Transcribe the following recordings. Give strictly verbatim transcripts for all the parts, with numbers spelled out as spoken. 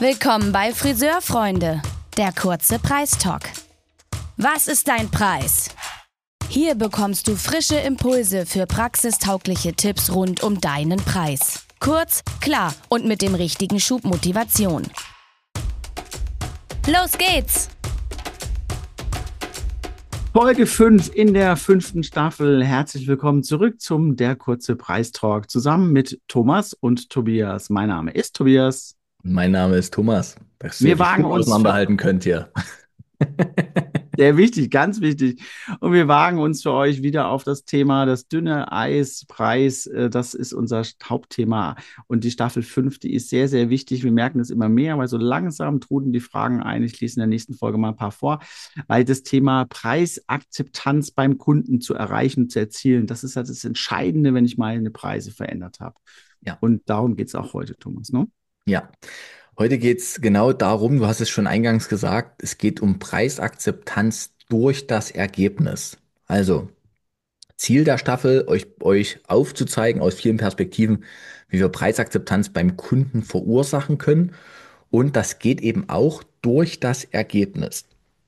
Willkommen bei Friseurfreunde, der kurze Preistalk. Was ist dein Preis? Hier bekommst du frische Impulse für praxistaugliche Tipps rund um deinen Preis. Kurz, klar und mit dem richtigen Schub Motivation. Los geht's! Folge fünf in der fünften Staffel. Herzlich willkommen zurück zum Der kurze Preistalk zusammen mit Thomas und Tobias. Mein Name ist Tobias. Mein Name ist Thomas. Dass Wir ihr die wagen Stimmen uns auseinanderhalten könnt hier. Sehr wichtig, ganz wichtig. Und wir wagen uns für euch wieder auf das Thema das dünne Eis, Preis. Äh, Das ist unser Hauptthema. Und die Staffel fünf, die ist sehr, sehr wichtig. Wir merken es immer mehr, weil so langsam trudeln die Fragen ein. Ich lese in der nächsten Folge mal ein paar vor, weil das Thema Preisakzeptanz beim Kunden zu erreichen, zu erzielen, das ist halt das Entscheidende, wenn ich meine Preise verändert habe. Ja. Und darum geht es auch heute, Thomas, ne? Ja, heute geht es genau darum, du hast es schon eingangs gesagt, es geht um Preisakzeptanz durch das Ergebnis. Also Ziel der Staffel, euch, euch aufzuzeigen aus vielen Perspektiven, wie wir Preisakzeptanz beim Kunden verursachen können. Und das geht eben auch durch das Ergebnis.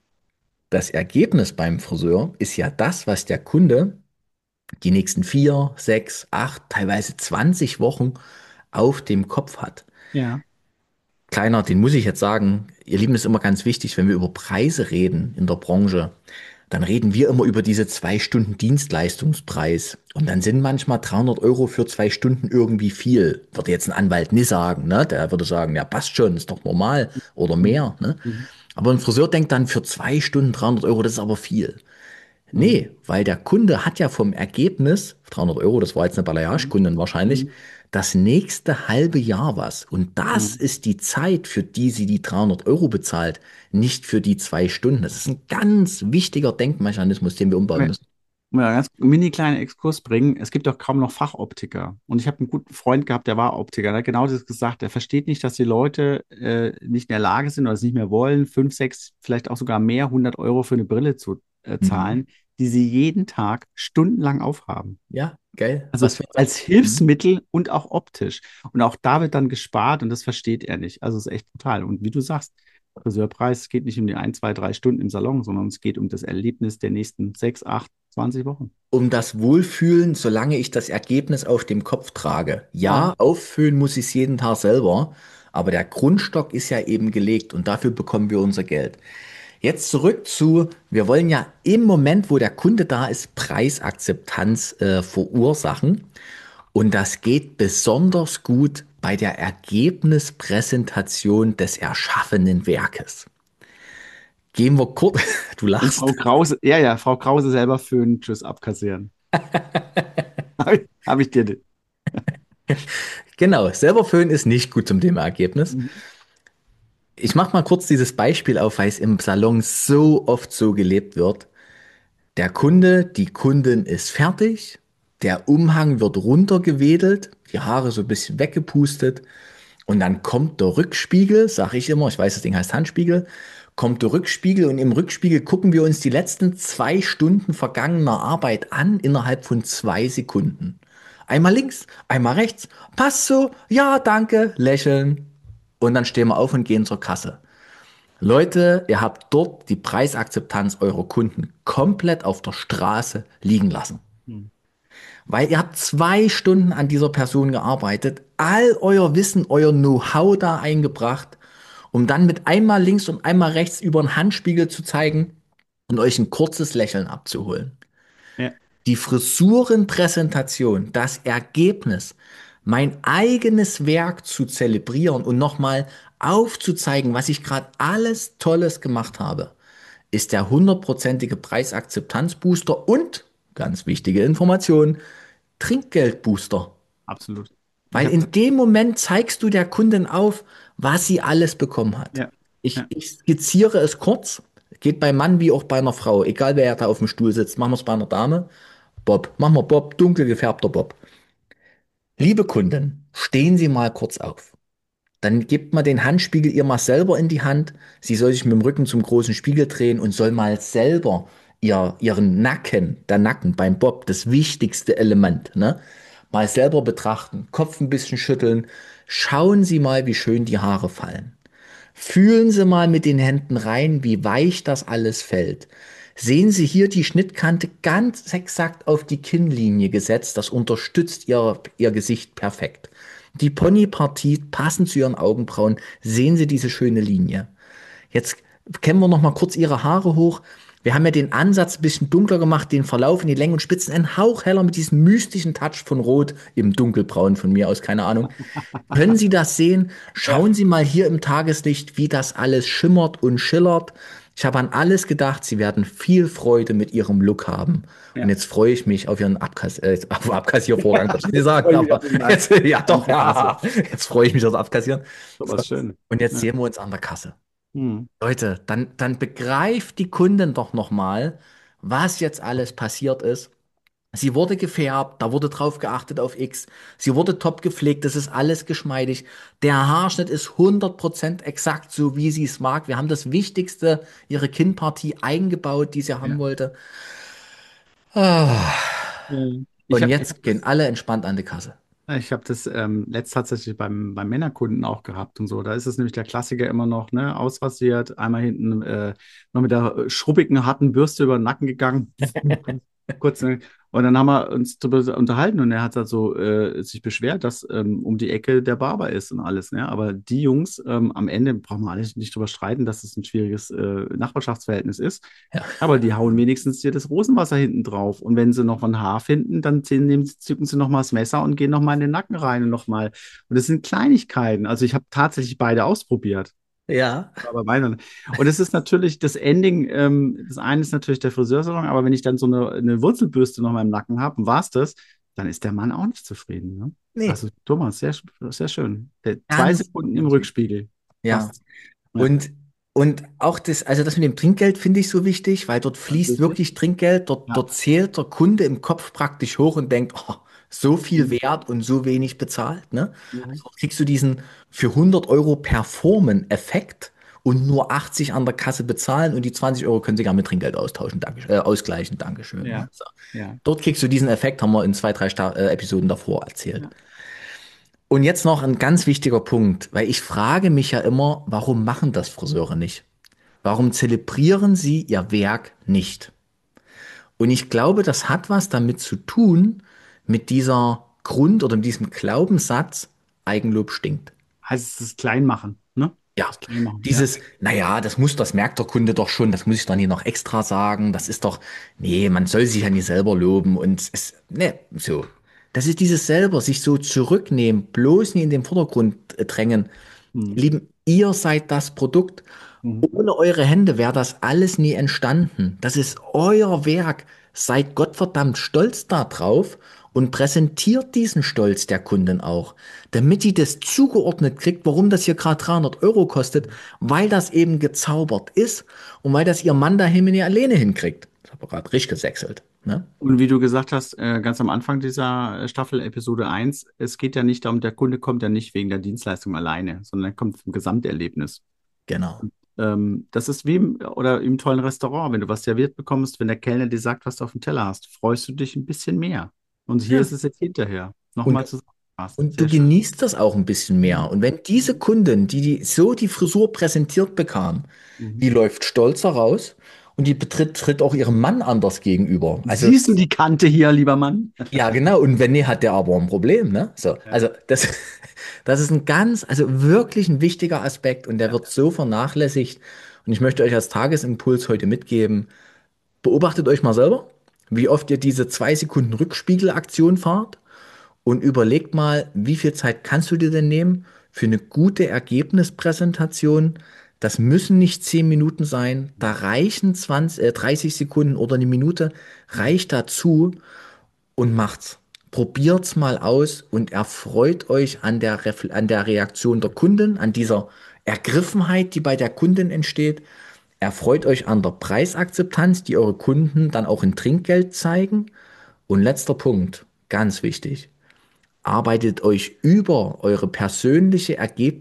Das Ergebnis beim Friseur ist ja das, was der Kunde die nächsten vier, sechs, acht, teilweise zwanzig Wochen auf dem Kopf hat. Ja. Kleiner, den muss ich jetzt sagen, ihr Lieben, ist immer ganz wichtig, wenn wir über Preise reden in der Branche, dann reden wir immer über diese zwei Stunden Dienstleistungspreis. Und dann sind manchmal dreihundert Euro für zwei Stunden irgendwie viel. Würde jetzt ein Anwalt nie sagen, ne? Der würde sagen, ja, passt schon, ist doch normal oder mehr, ne? Mhm. Aber ein Friseur denkt dann für zwei Stunden dreihundert Euro, das ist aber viel. Mhm. Nee, weil der Kunde hat ja vom Ergebnis, dreihundert Euro, das war jetzt eine Balayage-Kundin wahrscheinlich, Mhm. das nächste halbe Jahr was. Und das Mhm. ist die Zeit, für die sie die dreihundert Euro bezahlt, nicht für die zwei Stunden. Das ist ein ganz wichtiger Denkmechanismus, den wir umbauen müssen. Mal einen ganz mini kleinen Exkurs bringen. Es gibt doch kaum noch Fachoptiker. Und ich habe einen guten Freund gehabt, der war Optiker. Der hat genau das gesagt. Er versteht nicht, dass die Leute äh, nicht in der Lage sind oder es nicht mehr wollen, fünf, sechs, vielleicht auch sogar mehr hundert Euro für eine Brille zu äh, Mhm. zahlen, die sie jeden Tag stundenlang aufhaben. Ja, geil. Also Was für ein als Satz. Mhm. Hilfsmittel und auch optisch. Und auch da wird dann gespart und das versteht er nicht. Also es ist echt brutal. Und wie du sagst, Friseurpreis, es geht nicht um die ein, zwei, drei Stunden im Salon, sondern es geht um das Erlebnis der nächsten sechs, acht, zwanzig Wochen. Um das Wohlfühlen, solange ich das Ergebnis auf dem Kopf trage. Ja. Ja, auffüllen muss ich es jeden Tag selber, aber der Grundstock ist ja eben gelegt und dafür bekommen wir unser Geld. Jetzt zurück zu, wir wollen ja im Moment, wo der Kunde da ist, Preisakzeptanz äh, verursachen. Und das geht besonders gut bei der Ergebnispräsentation des erschaffenen Werkes. Gehen wir kurz, du Und lachst. Frau Krause, ja, ja, Frau Krause selber für einen Tschüss abkassieren. Habe ich, hab ich dir. Genau, selber föhnen ist nicht gut zum Thema Ergebnis. Mhm. Ich mache mal kurz dieses Beispiel auf, weil es im Salon so oft so gelebt wird. Der Kunde, die Kundin ist fertig, der Umhang wird runtergewedelt, die Haare so ein bisschen weggepustet und dann kommt der Rückspiegel, sage ich immer, ich weiß, das Ding heißt Handspiegel, kommt der Rückspiegel und im Rückspiegel gucken wir uns die letzten zwei Stunden vergangener Arbeit an innerhalb von zwei Sekunden. Einmal links, einmal rechts, passt so, ja, danke, lächeln und dann stehen wir auf und gehen zur Kasse. Leute, ihr habt dort die Preisakzeptanz eurer Kunden komplett auf der Straße liegen lassen. Mhm. Weil ihr habt zwei Stunden an dieser Person gearbeitet, all euer Wissen, euer Know-how da eingebracht, um dann mit einmal links und einmal rechts über den Handspiegel zu zeigen und euch ein kurzes Lächeln abzuholen. Ja. Die Frisurenpräsentation, das Ergebnis, mein eigenes Werk zu zelebrieren und nochmal aufzuzeigen, was ich gerade alles Tolles gemacht habe, ist der hundertprozentige Preisakzeptanzbooster und, ganz wichtige Information, Trinkgeldbooster. Absolut. Ich Weil habe das. in dem Moment zeigst du der Kundin auf, was sie alles bekommen hat. Ja. Ich, Ja. ich skizziere es kurz. Geht beim Mann wie auch bei einer Frau. Egal wer da auf dem Stuhl sitzt. Machen wir es bei einer Dame. Bob. Machen wir Bob. Dunkel gefärbter Bob. Liebe Kundin, stehen Sie mal kurz auf. Dann gibt man den Handspiegel ihr mal selber in die Hand. Sie soll sich mit dem Rücken zum großen Spiegel drehen und soll mal selber ihr, ihren Nacken, der Nacken beim Bob, das wichtigste Element, ne? Mal selber betrachten, Kopf ein bisschen schütteln. Schauen Sie mal, wie schön die Haare fallen. Fühlen Sie mal mit den Händen rein, wie weich das alles fällt. Sehen Sie hier die Schnittkante ganz exakt auf die Kinnlinie gesetzt. Das unterstützt Ihr, Ihr Gesicht perfekt. Die Ponypartie passend zu Ihren Augenbrauen. Sehen Sie diese schöne Linie. Jetzt kämmen wir noch mal kurz Ihre Haare hoch. Wir haben ja den Ansatz ein bisschen dunkler gemacht, den Verlauf in die Längen und Spitzen ein Hauch heller mit diesem mystischen Touch von Rot im Dunkelbraun von mir aus, keine Ahnung. Können Sie das sehen? Ja. Schauen Sie mal hier im Tageslicht, wie das alles schimmert und schillert. Ich habe an alles gedacht. Sie werden viel Freude mit Ihrem Look haben. Und Ja. jetzt freue ich mich auf Ihren Abkass äh, auf Abkassiervorgang, wollte ich nicht sagen, Freue mich aber auf den jetzt, ja doch, ja, Kasse. jetzt freue ich mich aufs Abkassieren. So So. was schön. Und jetzt Ja. sehen wir uns an der Kasse. Hm. Leute, dann, dann begreift die Kundin doch noch mal, was jetzt alles passiert ist. Sie wurde gefärbt, da wurde drauf geachtet auf X. Sie wurde top gepflegt, das ist alles geschmeidig. Der Haarschnitt ist hundert Prozent exakt so, wie sie es mag. Wir haben das Wichtigste, ihre Kinnpartie eingebaut, die sie haben Ja. wollte. Ah. Mhm. Ich Und habe ich hab jetzt gehen das, alle entspannt an die Kasse. ich hab das ähm, letzt tatsächlich beim, beim Männerkunden auch gehabt und so. Da ist es nämlich der Klassiker immer noch, ne, ausrasiert, einmal hinten äh, noch mit der schrubbigen, harten Bürste über den Nacken gegangen. Kurz, ne? Und dann haben wir uns darüber unterhalten und er hat halt so äh, sich beschwert, dass ähm, um die Ecke der Barber ist und alles, ne? Aber die Jungs, ähm, am Ende brauchen wir eigentlich nicht drüber streiten, dass es ein schwieriges äh, Nachbarschaftsverhältnis ist. Ja. Aber die hauen wenigstens dir das Rosenwasser hinten drauf. Und wenn sie noch ein Haar finden, dann ziehen, nehmen, sie- zücken sie noch mal das Messer und gehen noch mal in den Nacken rein und noch mal. Und das sind Kleinigkeiten. Also ich habe tatsächlich beide ausprobiert. Ja. Aber beide. Und es ist natürlich das Ending, ähm, das eine ist natürlich der Friseursalon, aber wenn ich dann so eine, eine Wurzelbürste noch mal im Nacken habe, und war's das, dann ist der Mann auch nicht zufrieden. Ne? Nee, Also Thomas, sehr, sehr schön. Der, zwei ganz, Sekunden im ganz wichtig. Rückspiegel. Ja. Passt. Ja. Und, und auch das, also das mit dem Trinkgeld finde ich so wichtig, weil dort Ganz fließt wichtig. wirklich Trinkgeld, dort, Ja. dort zählt der Kunde im Kopf praktisch hoch und denkt, oh, so viel Mhm. wert und so wenig bezahlt, ne? Mhm. Also dort kriegst du diesen für hundert Euro Performen-Effekt und nur achtzig an der Kasse bezahlen und die zwanzig Euro können Sie gar mit Trinkgeld austauschen, Danke, äh, ausgleichen, Dankeschön. Ne? Ja. So. Ja. Dort kriegst du diesen Effekt, haben wir in zwei, drei Sta äh, Episoden davor erzählt. Ja. Und jetzt noch ein ganz wichtiger Punkt, weil ich frage mich ja immer, warum machen das Friseure nicht? Warum zelebrieren sie ihr Werk nicht? Und ich glaube, das hat was damit zu tun, mit dieser Grund- oder mit diesem Glaubenssatz, Eigenlob stinkt. Heißt es das Kleinmachen, ne? Ja, Das Kleinmachen, ja. dieses, naja, das muss, das merkt der Kunde doch schon, das muss ich doch nie noch extra sagen, das ist doch, nee, man soll sich ja nicht selber loben und es, ne, so. Das ist dieses selber, sich so zurücknehmen, bloß nie in den Vordergrund äh, drängen. Mhm. Lieben, ihr seid das Produkt. Mhm. Ohne eure Hände wäre das alles nie entstanden. Das ist euer Werk. Seid Gottverdammt stolz darauf und präsentiert diesen Stolz der Kunden auch, damit die das zugeordnet kriegt, warum das hier gerade dreihundert Euro kostet, weil das eben gezaubert ist und weil das ihr Mann daheim nicht alleine hinkriegt. Das habe ich gerade richtig gesächselt. Ne? Und wie du gesagt hast, äh, ganz am Anfang dieser äh, Staffel, Episode eins, es geht ja nicht darum, der Kunde kommt ja nicht wegen der Dienstleistung alleine, sondern er kommt vom Gesamterlebnis. Genau. Ähm, das ist wie im, oder im tollen Restaurant, wenn du was serviert bekommst, wenn der Kellner dir sagt, was du auf dem Teller hast, freust du dich ein bisschen mehr. Und hier Ja. ist es jetzt hinterher. Und Nochmal zusammengefasst. Und du Sehr schön. genießt das auch ein bisschen mehr. Und wenn diese Kundin, die, die so die Frisur präsentiert bekam, Mhm. die läuft stolzer raus und die betritt, tritt auch ihrem Mann anders gegenüber. Also, Siehst du die Kante hier, lieber Mann? ja, genau. Und wenn nicht, hat der aber ein Problem, ne? So. Ja. Also, das, das ist ein ganz, also wirklich ein wichtiger Aspekt und der wird so vernachlässigt. Und ich möchte euch als Tagesimpuls heute mitgeben, beobachtet euch mal selber, wie oft ihr diese zwei Sekunden Rückspiegelaktion fahrt. Und überleg mal, wie viel Zeit kannst du dir denn nehmen für eine gute Ergebnispräsentation? Das müssen nicht zehn Minuten sein, da reichen zwanzig, äh, dreißig Sekunden oder eine Minute, reicht dazu und macht's. Probiert's mal aus und erfreut euch an der, Refl- an der Reaktion der Kunden, an dieser Ergriffenheit, die bei der Kundin entsteht. Erfreut euch an der Preisakzeptanz, die eure Kunden dann auch in Trinkgeld zeigen. Und letzter Punkt, ganz wichtig. Arbeitet euch über eure persönliche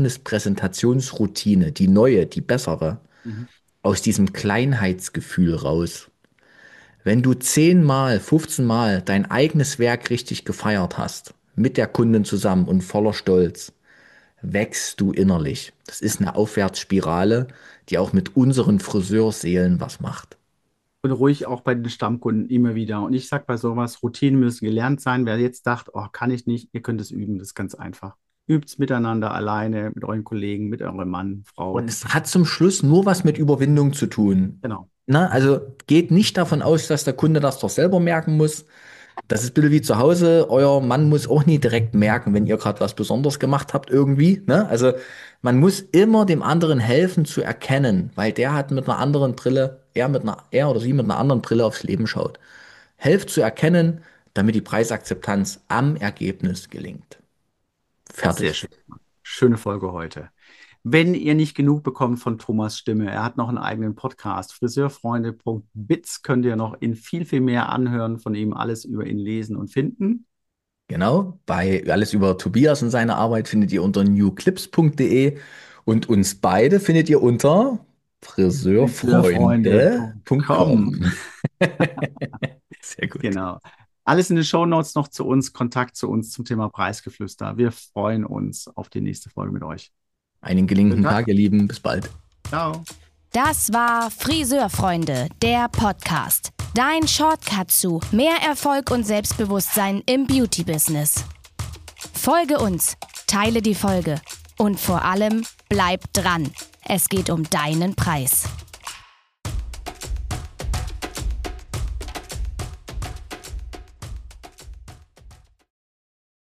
Ergebnispräsentationsroutine, die neue, die bessere, Mhm. aus diesem Kleinheitsgefühl raus. Wenn du zehnmal, fünfzehn Mal dein eigenes Werk richtig gefeiert hast, mit der Kundin zusammen und voller Stolz, wächst du innerlich. Das ist eine Aufwärtsspirale, die auch mit unseren Friseurseelen was macht. Und ruhig auch bei den Stammkunden immer wieder. Und ich sage bei sowas, Routinen müssen gelernt sein. Wer jetzt sagt, oh, kann ich nicht, ihr könnt es üben, das ist ganz einfach. Übt's miteinander, alleine, mit euren Kollegen, mit eurem Mann, Frau. Und es hat zum Schluss nur was mit Überwindung zu tun. Genau. Na, also geht nicht davon aus, dass der Kunde das doch selber merken muss. Das ist ein bisschen wie zu Hause. Euer Mann muss auch nie direkt merken, wenn ihr gerade was Besonderes gemacht habt irgendwie. Ne? Also man muss immer dem anderen helfen zu erkennen, weil der hat mit einer anderen Brille, er mit einer, er oder sie mit einer anderen Brille aufs Leben schaut. Helft zu erkennen, damit die Preisakzeptanz am Ergebnis gelingt. Fertig. Sehr schön. Schöne Folge heute. Wenn ihr nicht genug bekommt von Thomas Stimme, er hat noch einen eigenen Podcast, friseurfreunde punkt biz, könnt ihr noch in viel, viel mehr anhören, von ihm alles über ihn lesen und finden. Genau, bei alles über Tobias und seine Arbeit findet ihr unter newclips punkt de und uns beide findet ihr unter friseurfreunde punkt com. Sehr gut. Genau. Alles in den Shownotes noch zu uns, Kontakt zu uns zum Thema Preisgeflüster. Wir freuen uns auf die nächste Folge mit euch. Einen gelingenden Tag, ihr Lieben. Bis bald. Ciao. Das war Friseurfreunde, der Podcast. Dein Shortcut zu mehr Erfolg und Selbstbewusstsein im Beauty-Business. Folge uns, teile die Folge und vor allem bleib dran. Es geht um deinen Preis.